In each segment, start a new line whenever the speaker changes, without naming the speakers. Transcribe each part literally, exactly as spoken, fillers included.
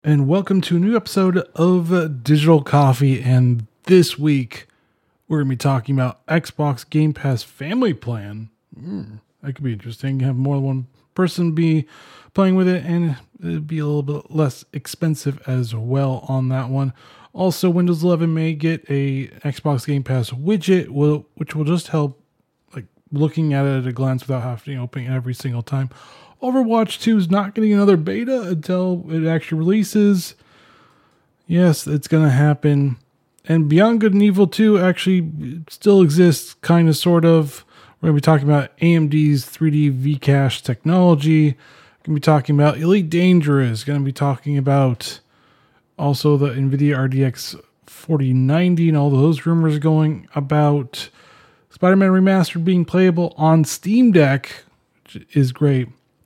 And welcome to a new episode of Digital Coffee. And this week, we're going to be talking about Xbox Game Pass Family Plan. Mm, that could be interesting. Have more than one person be playing with it, and it'd be a little bit less expensive as well on that one. Also, Windows eleven may get a Xbox Game Pass widget, will which will just help like looking at it at a glance without having to open it every single time. Overwatch two is not getting another beta until it actually releases. Yes, it's going to happen. And Beyond Good and Evil two actually still exists, kind of, sort of. We're going to be talking about A M D's three D V-Cache technology. We're going to be talking about Elite Dangerous. Going to be talking about also the NVIDIA R D X forty ninety and all those rumors going about. Spider-Man Remastered being playable on Steam Deck, which is great.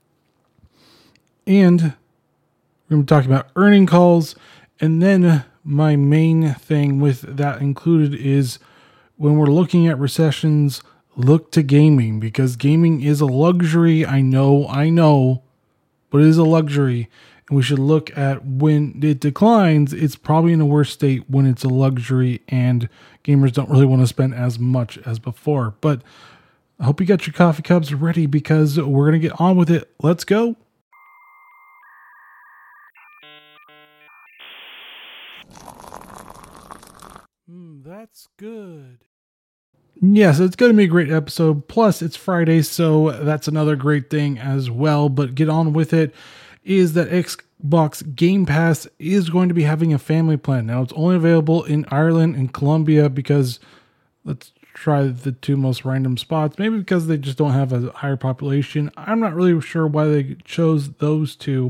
And we're going to be talking about earning calls. And then my main thing with that included is when we're looking at recessions, look to gaming, because gaming is a luxury. I know, I know, but it is a luxury. And we should look at when it declines, it's probably in a worse state when it's a luxury and gamers don't really want to spend as much as before. But I hope you got your coffee cups ready, because we're going to get on with it. Let's go. Mm, that's good. Yes, it's going to be a great episode. Plus, it's Friday, so that's another great thing as well. But get on with it. Is that Xbox Game Pass is going to be having a family plan. Now, it's only available in Ireland and Colombia because let's try the two most random spots. Maybe because they just don't have a higher population. I'm not really sure why they chose those two.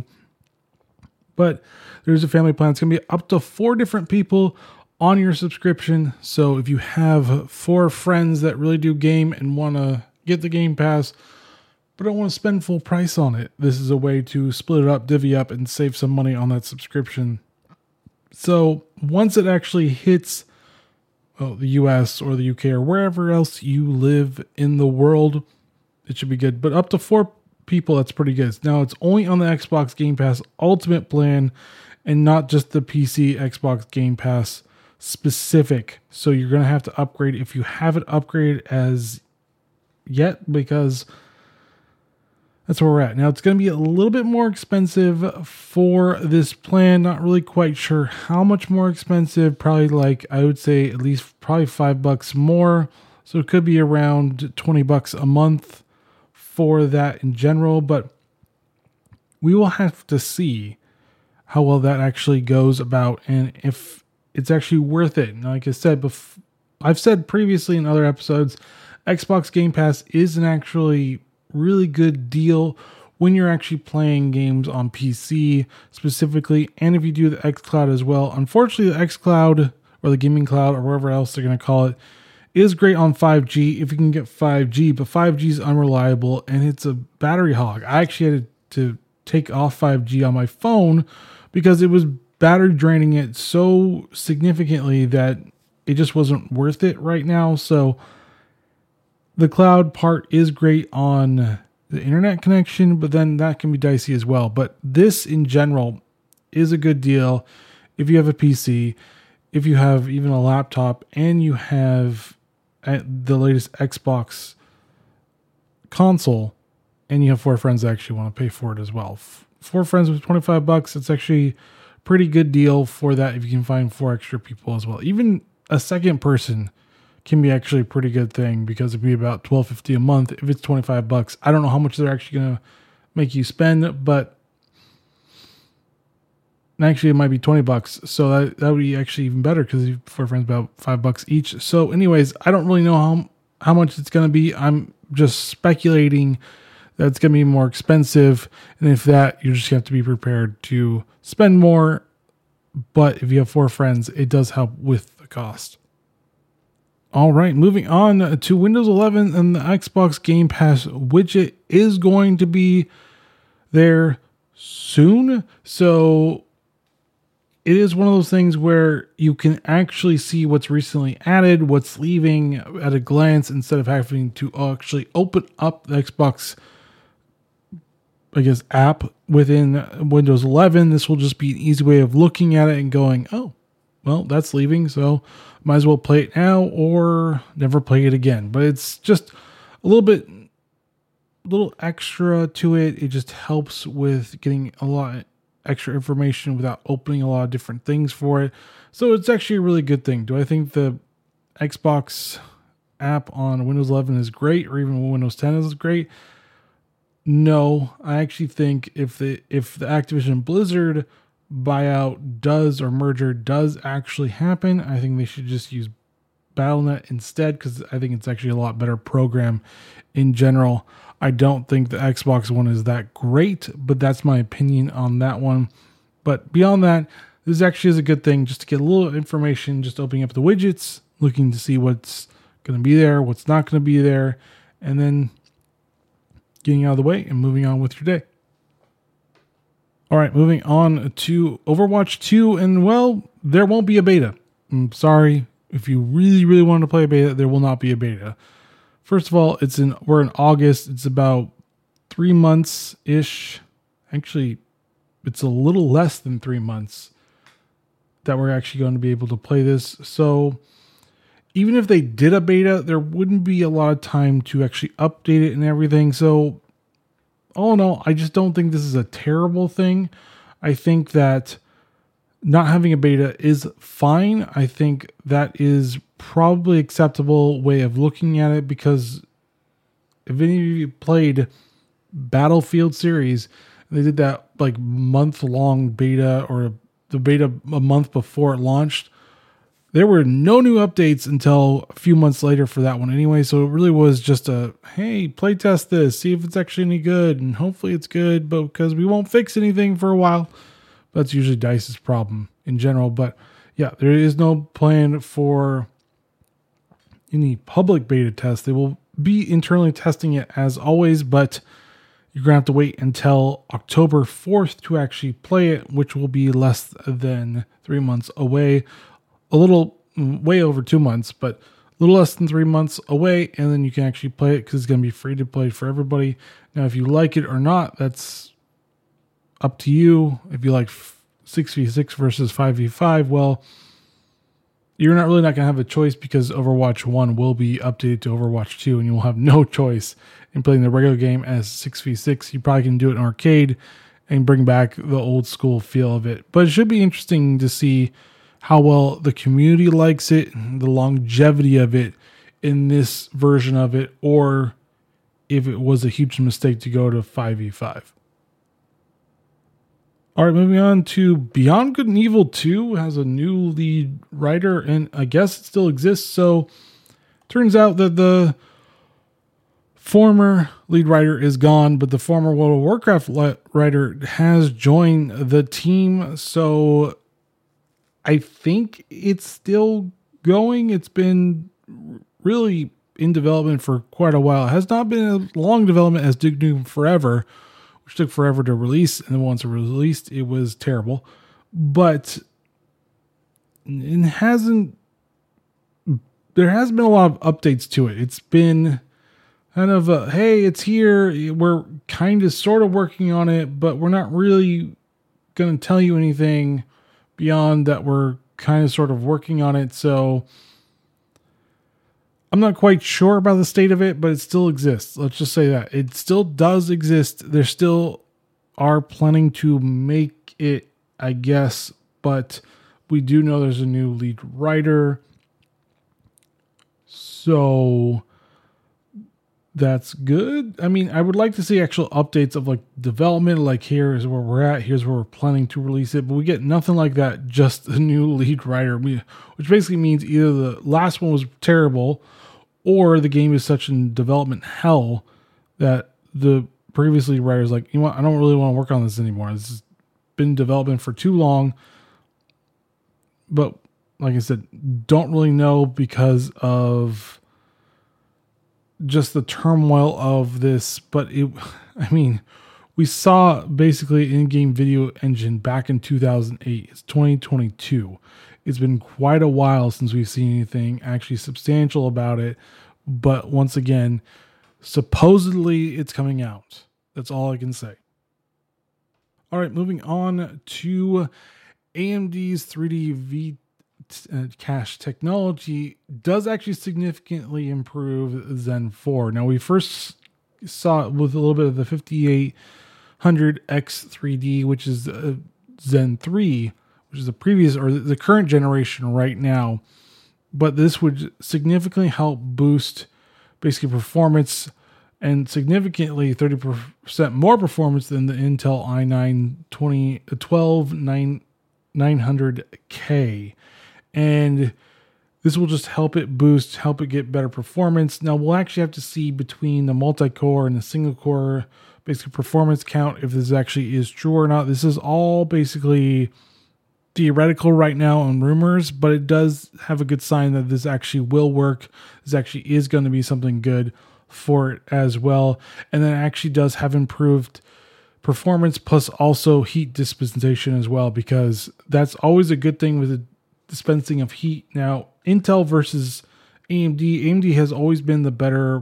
But there's a family plan. It's going to be up to four different people on your subscription. So if you have four friends that really do game and want to get the Game Pass, but don't want to spend full price on it, this is a way to split it up, divvy up, and save some money on that subscription. So once it actually hits well, the U S or the U K or wherever else you live in the world, it should be good. But up to four people, that's pretty good. Now, it's only on the Xbox Game Pass Ultimate plan and not just the P C Xbox Game Pass specific. So you're going to have to upgrade if you haven't upgraded as yet, because that's where we're at. Now, it's going to be a little bit more expensive for this plan. Not really quite sure how much more expensive. Probably like, I would say at least probably five bucks more. So it could be around twenty bucks a month for that in general. But we will have to see how well that actually goes about and if it's actually worth it. And like I said, bef- I've said previously in other episodes, Xbox Game Pass is an actually really good deal when you're actually playing games on P C specifically, and if you do the xCloud as well. Unfortunately, the xCloud or the gaming cloud or whatever else they're going to call it is great on five G if you can get five G, but five G is unreliable and it's a battery hog. I actually had to take off five G on my phone because it was battery draining it so significantly that it just wasn't worth it right now. So the cloud part is great on the internet connection, but then that can be dicey as well. But this in general is a good deal if you have a P C, if you have even a laptop, and you have the latest Xbox console, and you have four friends that actually want to pay for it as well. Four friends with twenty-five bucks, it's actually pretty good deal for that if you can find four extra people as well. Even a second person can be actually a pretty good thing because it'd be about twelve fifty a month if it's twenty-five bucks. I don't know how much they're actually going to make you spend, but actually it might be twenty bucks. So that, that would be actually even better because four friends about five bucks each. So anyways, I don't really know how, how much it's going to be. I'm just speculating that it's going to be more expensive. And if that, you just have to be prepared to spend more. But if you have four friends, it does help with the cost. All right, moving on to Windows eleven, and the Xbox Game Pass widget is going to be there soon. So it is one of those things where you can actually see what's recently added, what's leaving at a glance, instead of having to actually open up the Xbox I guess, app within Windows eleven. This will just be an easy way of looking at it and going, oh, well, that's leaving, so might as well play it now or never play it again. But it's just a little bit, a little extra to it. It just helps with getting a lot extra information without opening a lot of different things for it. So it's actually a really good thing. Do I think the Xbox app on Windows eleven is great, or even Windows ten is great? No, I actually think if the if the Activision Blizzard buyout does or merger does actually happen, I think they should just use Battle dot net instead, because I think it's actually a lot better program in general. I don't think the Xbox One is that great, but that's my opinion on that one. But beyond that, this actually is a good thing just to get a little information, just opening up the widgets, looking to see what's going to be there, what's not going to be there, and then getting out of the way and moving on with your day. All right, moving on to Overwatch two, and well, there won't be a beta. I'm sorry. If you really, really want to play a beta, there will not be a beta. First of all, it's in we're in August. It's about three months ish. Actually, it's a little less than three months that we're actually going to be able to play this. So even if they did a beta, there wouldn't be a lot of time to actually update it and everything. So, all in all, I just don't think this is a terrible thing. I think that not having a beta is fine. I think that is probably acceptable way of looking at it, because if any of you played Battlefield series, they did that like month long beta, or the beta a month before it launched. There were no new updates until a few months later for that one anyway. So it really was just a, hey, play test this, see if it's actually any good. And hopefully it's good, but because we won't fix anything for a while. That's usually DICE's problem in general. But yeah, there is no plan for any public beta test. They will be internally testing it as always, but you're going to have to wait until October fourth to actually play it, which will be less than three months away. A little, way over two months, but a little less than three months away, and then you can actually play it because it's going to be free to play for everybody. Now, if you like it or not, that's up to you. If you like six v six versus five v five, well, you're not really not going to have a choice, because Overwatch one will be updated to Overwatch two, and you will have no choice in playing the regular game as six v six. You probably can do it in arcade and bring back the old school feel of it. But it should be interesting to see how well the community likes it, the longevity of it in this version of it, or if it was a huge mistake to go to five v five. All right, moving on to Beyond Good and Evil two has a new lead writer, and I guess it still exists. So turns out that the former lead writer is gone, but the former World of Warcraft writer has joined the team. So I think it's still going. It's been really in development for quite a while. It has not been a long development as Duke Nukem Forever, which took forever to release, and then once it released, it was terrible. But it hasn't, there hasn't been a lot of updates to it. It's been kind of a, hey, it's here. We're kind of sort of working on it, but we're not really going to tell you anything beyond that. We're kind of sort of working on it. So I'm not quite sure about the state of it, but it still exists. Let's just say that it still does exist. There still are planning to make it, I guess, but we do know there's a new lead writer. So that's good. I mean, I would like to see actual updates of like development, like here is where we're at, here's where we're planning to release it, but we get nothing like that, just a new lead writer, which basically means either the last one was terrible, or the game is such in development hell that the previous lead writer is like, you know what, I don't really want to work on this anymore. This has been in development for too long. But like I said, don't really know because of just the turmoil of this. But it, I mean, we saw basically in-game video engine back in two thousand eight. It's twenty twenty-two. It's been quite a while since we've seen anything actually substantial about it. But once again, supposedly it's coming out. That's all I can say. All right, moving on to A M D's three D V uh, cache technology does actually significantly improve Zen four. Now, we first saw it with a little bit of the fifty-eight hundred X three D, which is uh, Zen three, which is the previous or the current generation right now. But this would significantly help boost basically performance and significantly thirty percent more performance than the Intel i nine twenty twelve nine hundred K. And this will just help it boost, help it get better performance. Now, we'll actually have to see between the multi-core and the single-core basic performance count if this actually is true or not. This is all basically theoretical right now and rumors, but it does have a good sign that this actually will work. This actually is going to be something good for it as well. And then it actually does have improved performance plus also heat dispensation as well, because that's always a good thing with the dispensing of heat. Now, Intel versus A M D. A M D has always been the better,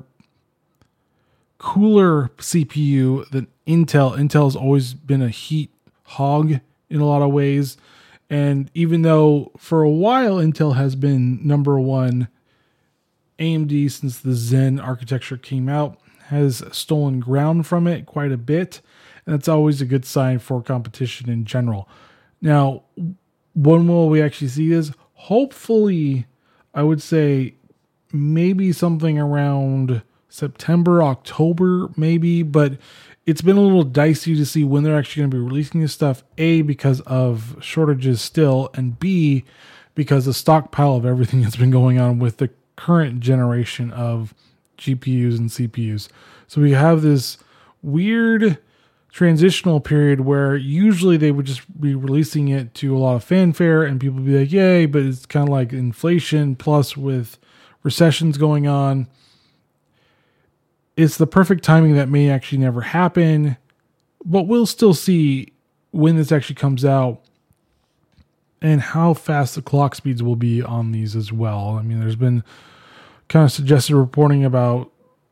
cooler C P U than Intel. Intel has always been a heat hog in a lot of ways. And even though for a while Intel has been number one, A M D, since the Zen architecture came out, has stolen ground from it quite a bit. And that's always a good sign for competition in general. Now, when will we actually see this? Hopefully, I would say maybe something around September, October, maybe. But it's been a little dicey to see when they're actually going to be releasing this stuff. A, because of shortages still, and B, because the stockpile of everything that's been going on with the current generation of G P Us and C P Us. So we have this weird transitional period where usually they would just be releasing it to a lot of fanfare and people would be like, yay, but it's kind of like inflation plus with recessions going on. It's the perfect timing that may actually never happen, but we'll still see when this actually comes out and how fast the clock speeds will be on these as well. I mean, there's been kind of suggested reporting about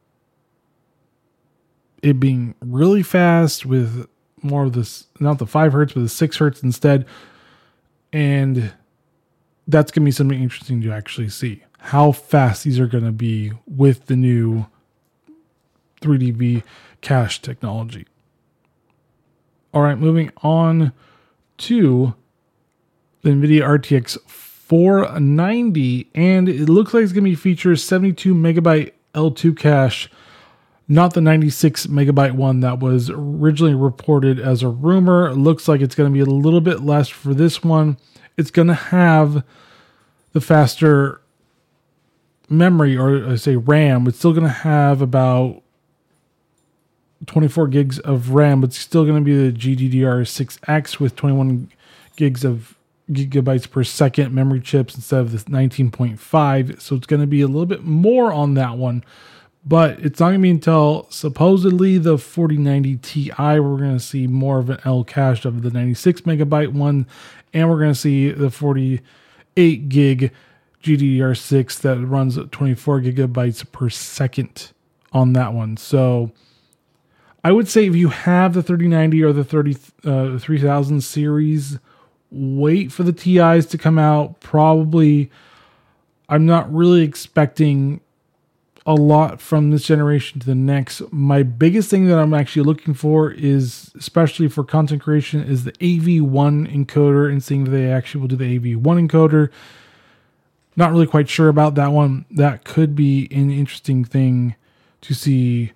it being really fast with more of this, not the five hertz, but the six hertz instead. And that's going to be something interesting to actually see how fast these are going to be with the new three D V cache technology. All right, moving on to the NVIDIA R T X four ninety, and it looks like it's going to be features seventy-two megabyte L two cache, not the ninety-six megabyte one that was originally reported as a rumor. It looks like it's going to be a little bit less for this one. It's going to have the faster memory, or I say RAM. It's still going to have about twenty-four gigs of RAM, but it's still going to be the G D D R six X with twenty-one gigs of gigabytes per second memory chips instead of the nineteen point five. So it's going to be a little bit more on that one, but it's not going to be until supposedly the forty ninety Ti we're going to see more of an L cache of the ninety-six megabyte one, and we're going to see the forty-eight gig G D D R six that runs at twenty-four gigabytes per second on that one. So I would say if you have the thirty ninety or the thirty uh, three thousand series, wait for the T Is to come out. Probably, I'm not really expecting a lot from this generation to the next. My biggest thing that I'm actually looking for is, especially for content creation, is the A V one encoder, and seeing if they actually will do the A V one encoder. Not really quite sure about that one. That could be an interesting thing to see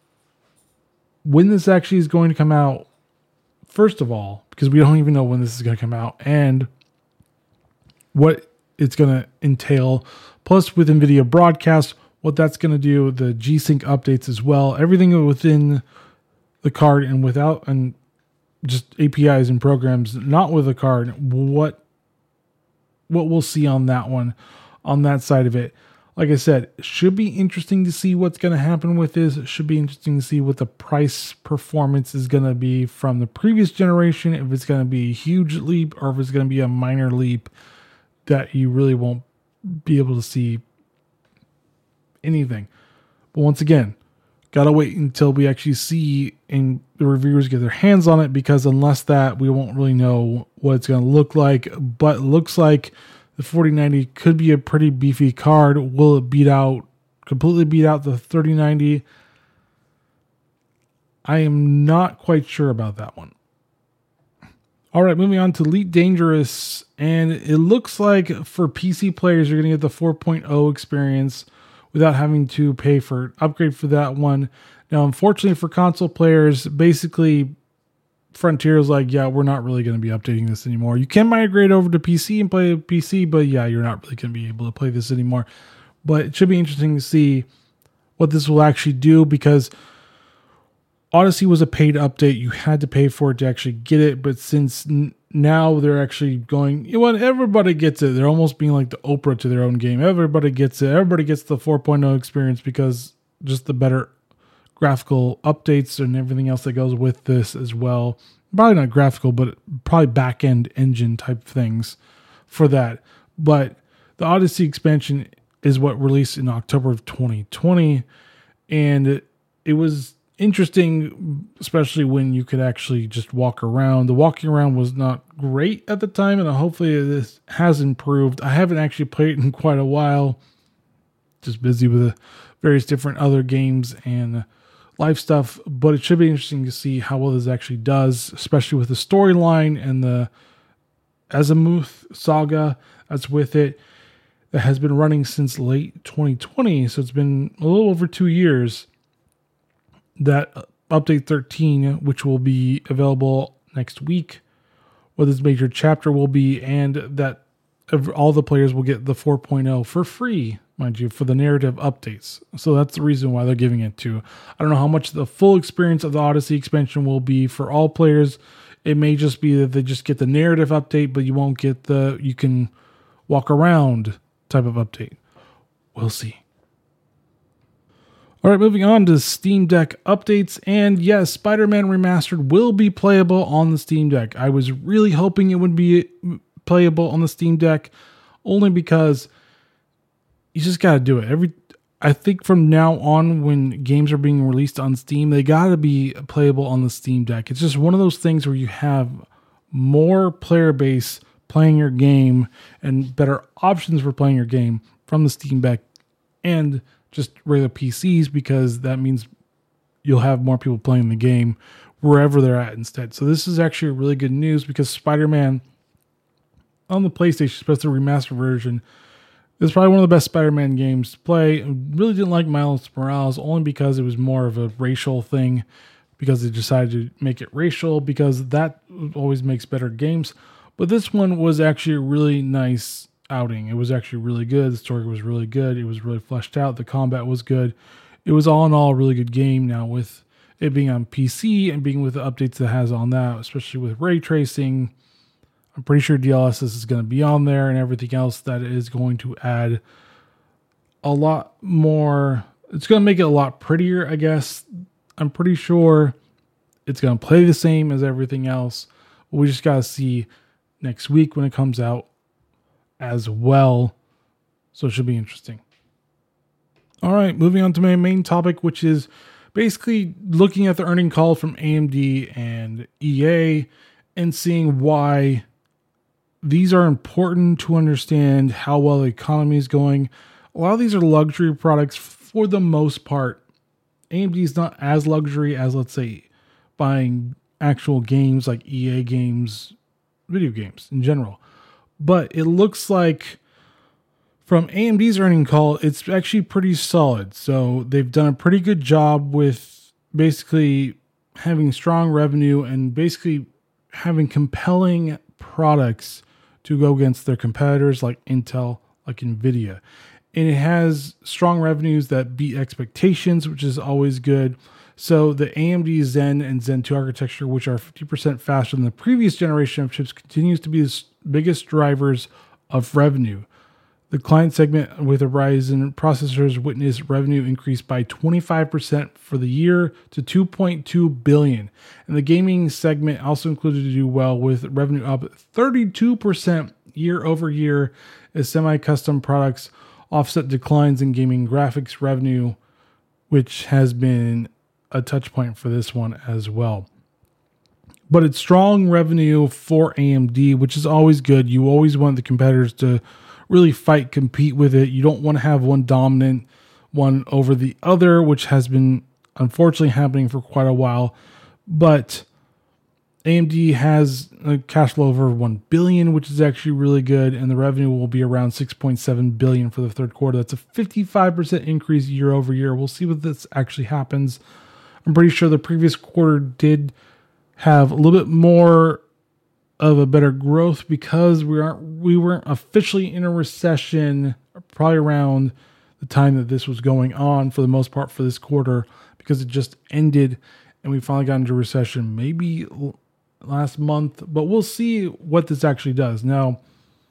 when this actually is going to come out, first of all, because we don't even know when this is going to come out and what it's going to entail. Plus, with NVIDIA Broadcast, what that's going to do, the G-Sync updates as well, everything within the card and without, and just A P Is and programs not with a card, what what we'll see on that one, on that side of it. Like I said, it should be interesting to see what's going to happen with this. It should be interesting to see what the price performance is going to be from the previous generation, if it's going to be a huge leap or if it's going to be a minor leap that you really won't be able to see anything. But once again, Gotta wait until we actually see and the reviewers get their hands on it, because unless that, we won't really know what it's going to look like. But it looks like the forty ninety could be a pretty beefy card. Will it beat out, completely beat out the thirty ninety? I am not quite sure about that one. All right, moving on to Elite Dangerous. And it looks like for P C players, you're going to get the four point oh experience without having to pay for an upgrade for that one. Now, unfortunately for console players, basically Frontier is like, yeah, we're not really going to be updating this anymore. You can migrate over to P C and play P C, but yeah, you're not really going to be able to play this anymore. But it should be interesting to see what this will actually do, because Odyssey was a paid update. You had to pay for it to actually get it. But since n- now they're actually going, you know what, everybody gets it. They're almost being like the Oprah to their own game. Everybody gets it. Everybody gets the four point oh experience, because just the better graphical updates and everything else that goes with this as well. Probably not graphical, but probably back-end engine type things for that. But the Odyssey expansion is what released in October of twenty twenty. And it, it was interesting, especially when you could actually just walk around. The walking around was not great at the time, and hopefully this has improved. I haven't actually played it in quite a while. Just busy with various different other games and life stuff, but it should be interesting to see how well this actually does, especially with the storyline and the Azimuth saga that's with it, that has been running since late twenty twenty. So it's been a little over two years. That update thirteen, which will be available next week, what this major chapter will be, and that all the players will get the four point oh for free, mind you, for the narrative updates. So that's the reason why they're giving it to. I don't know how much the full experience of the Odyssey expansion will be for all players. It may just be that they just get the narrative update, but you won't get the you can walk around type of update. We'll see. All right, moving on to Steam Deck updates. And yes, Spider-Man Remastered will be playable on the Steam Deck. I was really hoping it would be playable on the Steam Deck, only because you just got to do it. Every, I think from now on, when games are being released on Steam, they got to be playable on the Steam Deck. It's just one of those things where you have more player base playing your game and better options for playing your game from the Steam Deck and just regular P Cs, because that means you'll have more people playing the game wherever they're at instead. So this is actually really good news, because Spider-Man on the PlayStation, especially the remastered version, is probably one of the best Spider-Man games to play. I really didn't like Miles Morales, only because it was more of a racial thing, because they decided to make it racial, because that always makes better games. But this one was actually a really nice outing. It was actually really good. The story was really good. It was really fleshed out. The combat was good. It was all in all a really good game. Now, with it being on P C and being with the updates that it has on that, especially with ray tracing, I'm pretty sure D L S S is going to be on there, and everything else that is going to add a lot more. It's going to make it a lot prettier, I guess. I'm pretty sure it's going to play the same as everything else. We just got to see next week when it comes out as well. So it should be interesting. All right, moving on to my main topic, which is basically looking at the earning call from A M D and E A and seeing why these are important to understand how well the economy is going. A lot of these are luxury products for the most part. A M D is not as luxury as, let's say, buying actual games like E A games, video games in general. But it looks like from A M D's earning call, it's actually pretty solid. So they've done a pretty good job with basically having strong revenue and basically having compelling products to go against their competitors like Intel, like Nvidia. And it has strong revenues that beat expectations, which is always good. So the A M D Zen and Zen two architecture, which are fifty percent faster than the previous generation of chips, continues to be the biggest drivers of revenue. The client segment with the Ryzen processors witnessed revenue increase by twenty-five percent for the year to two point two billion dollars. And the gaming segment also included to do well, with revenue up thirty-two percent year over year as semi-custom products offset declines in gaming graphics revenue. which has been a touch point for this one as well. But it's strong revenue for A M D, which is always good. You always want the competitors to really fight, compete with it. You don't want to have one dominant one over the other, which has been unfortunately happening for quite a while. But A M D has a cash flow over one billion dollars, which is actually really good, and the revenue will be around six point seven billion dollars for the third quarter. That's a fifty-five percent increase year over year. We'll see what this actually happens. I'm pretty sure the previous quarter did have a little bit more of a better growth because we aren't we weren't officially in a recession probably around the time that this was going on for the most part for this quarter, because it just ended and we finally got into recession maybe last month, but we'll see what this actually does. Now,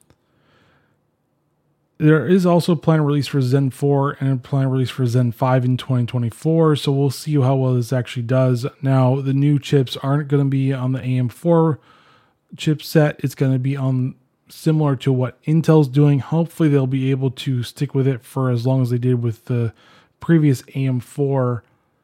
there is also a planned release for Zen four and a planned release for Zen five in twenty twenty-four, so we'll see how well this actually does. Now, the new chips aren't going to be on the A M four chipset. It's going to be on similar to what Intel's doing. Hopefully, they'll be able to stick with it for as long as they did with the previous A M four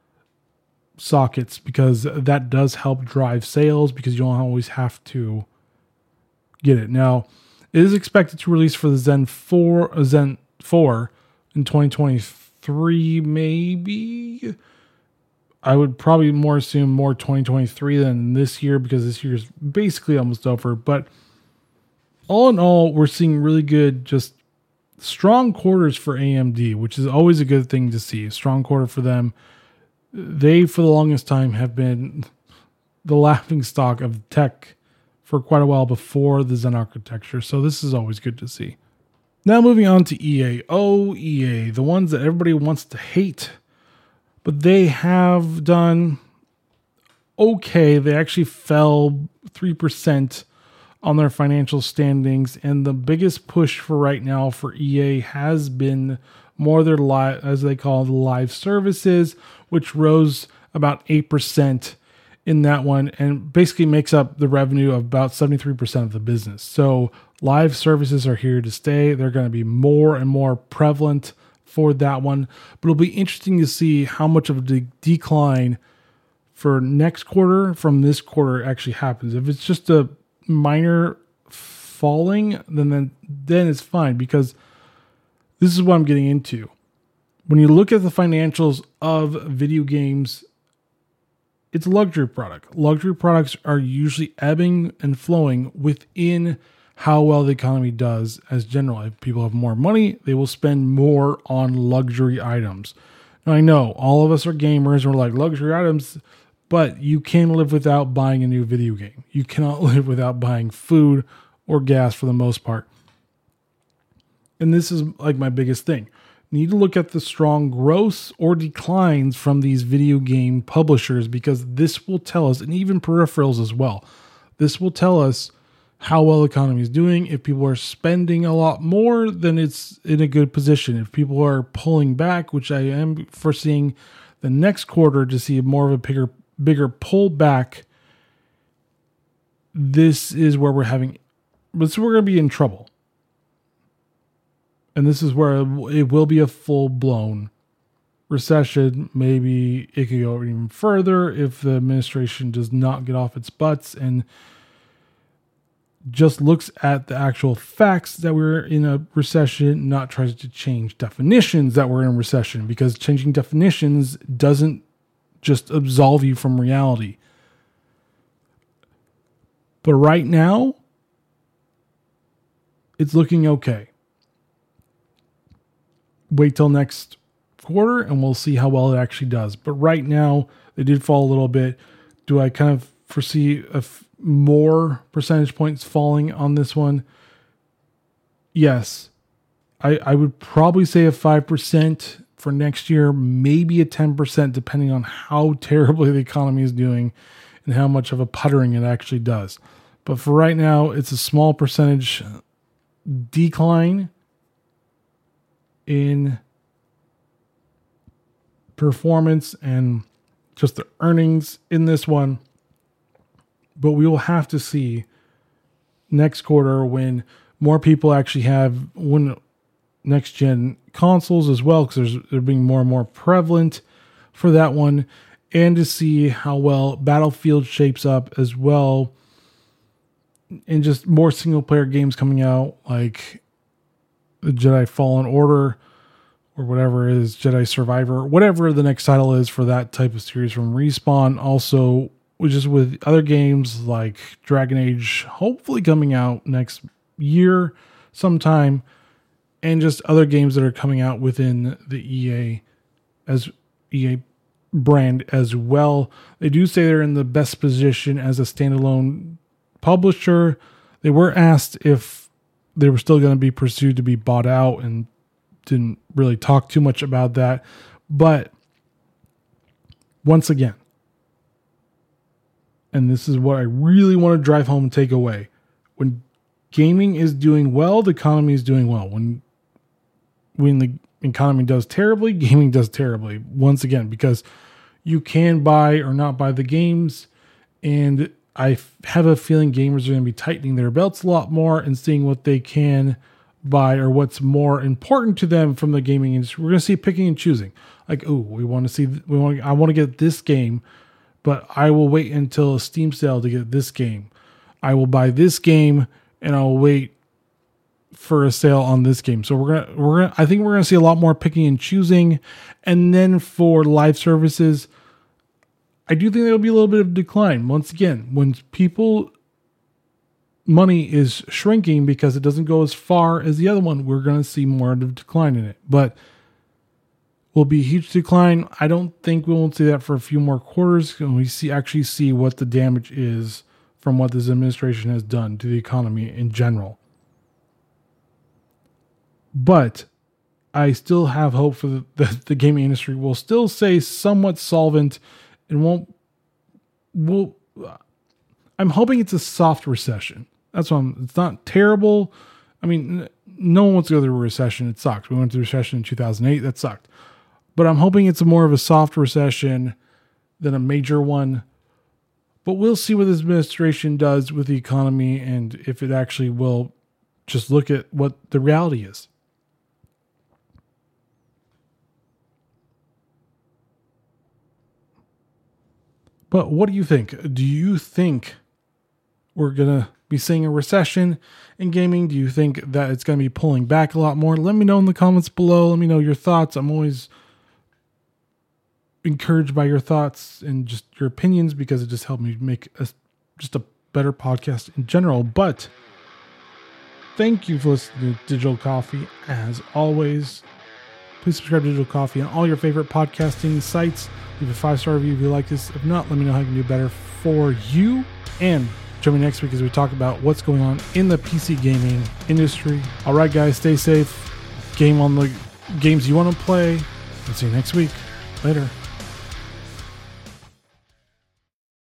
sockets, because that does help drive sales because you don't always have to get it. Now, it is expected to release for the Zen four, uh, Zen four in twenty twenty-three, maybe. I would probably more assume more twenty twenty-three than this year, because this year is basically almost over. But all in all, we're seeing really good, just strong quarters for A M D, which is always a good thing to see. A strong quarter for them. They, for the longest time, have been the laughing stock of tech for quite a while before the Zen architecture. So this is always good to see. Now moving on to E A. Oh, E A, the ones that everybody wants to hate. But they have done okay. They actually fell three percent on their financial standings. And the biggest push for right now for E A has been more their live, as they call the live services, which rose about eight percent in that one and basically makes up the revenue of about seventy-three percent of the business. So live services are here to stay. They're going to be more and more prevalent for that one, but it'll be interesting to see how much of a de- decline for next quarter from this quarter actually happens. If it's just a minor falling, then then, then it's fine, because this is what I'm getting into. When you look at the financials of video games, it's a luxury product. Luxury products are usually ebbing and flowing within how well the economy does as general. If people have more money, they will spend more on luxury items. Now, I know all of us are gamers and we're like, luxury items, but you can live without buying a new video game. You cannot live without buying food or gas for the most part. And this is like my biggest thing. You need to look at the strong growths or declines from these video game publishers, because this will tell us, and even peripherals as well, this will tell us how well the economy is doing. If people are spending a lot more, then it's in a good position. If people are pulling back, which I am foreseeing the next quarter to see more of a bigger, bigger pullback, this is where we're having, this is where we're going to be in trouble. And this is where it will be a full-blown recession. Maybe it could go even further if the administration does not get off its butts and just looks at the actual facts that we're in a recession, not tries to change definitions that we're in a recession, because changing definitions doesn't just absolve you from reality. But right now, it's looking okay. Wait till next quarter and we'll see how well it actually does. But right now, they did fall a little bit. Do I kind of foresee a f- more percentage points falling on this one? Yes. I, I would probably say a five percent for next year, maybe a ten percent, depending on how terribly the economy is doing and how much of a puttering it actually does. But for right now, it's a small percentage decline in performance and just the earnings in this one. But we will have to see next quarter when more people actually have when next gen consoles as well, because there's they're being more and more prevalent. for that one, and to see how well Battlefield shapes up as well, and just more single player games coming out like the Jedi Fallen Order or whatever it is, Jedi Survivor, whatever the next title is for that type of series from Respawn. Also, just with other games like Dragon Age, hopefully coming out next year sometime, and just other games that are coming out within the E A as E A brand as well. They do say they're in the best position as a standalone publisher. They were asked if they were still going to be pursued to be bought out and didn't really talk too much about that. But once again, and this is what I really want to drive home and take away, when gaming is doing well, the economy is doing well. When when the economy does terribly, gaming does terribly. Once again, because you can buy or not buy the games, and I have a feeling gamers are going to be tightening their belts a lot more and seeing what they can buy or what's more important to them from the gaming industry. We're going to see picking and choosing. Like, oh, we want to see, we want, I want to get this game, but I will wait until a Steam sale to get this game. I will buy this game and I'll wait for a sale on this game. So we're gonna, we're gonna, I think we're gonna see a lot more picking and choosing. And then for live services, I do think there will be a little bit of decline. Once again, when people money is shrinking because it doesn't go as far as the other one, we're going to see more of a decline in it. But will be a huge decline. I don't think we won't see that for a few more quarters. When we see actually see what the damage is from what this administration has done to the economy in general. But I still have hope for the, the, the gaming industry will still stay somewhat solvent and won't, will, I'm hoping it's a soft recession. That's what I'm, it's not terrible. I mean, no one wants to go through a recession. It sucks. We went through a recession in two thousand eight. That sucked. But I'm hoping it's a more of a soft recession than a major one. But we'll see what this administration does with the economy and if it actually will just look at what the reality is. But what do you think? Do you think we're going to be seeing a recession in gaming? Do you think that it's going to be pulling back a lot more? Let me know in the comments below. Let me know your thoughts. I'm always encouraged by your thoughts and just your opinions because it just helped me make a, just a better podcast in general. But thank you for listening to Digital Coffee. As always, please subscribe to Digital Coffee on all your favorite podcasting sites. Leave a five-star review if you like this. If not, let me know how I can do better for you. And join me next week as we talk about what's going on in the P C gaming industry. All right, guys, stay safe. Game on the games you want to play. And see you next week. Later.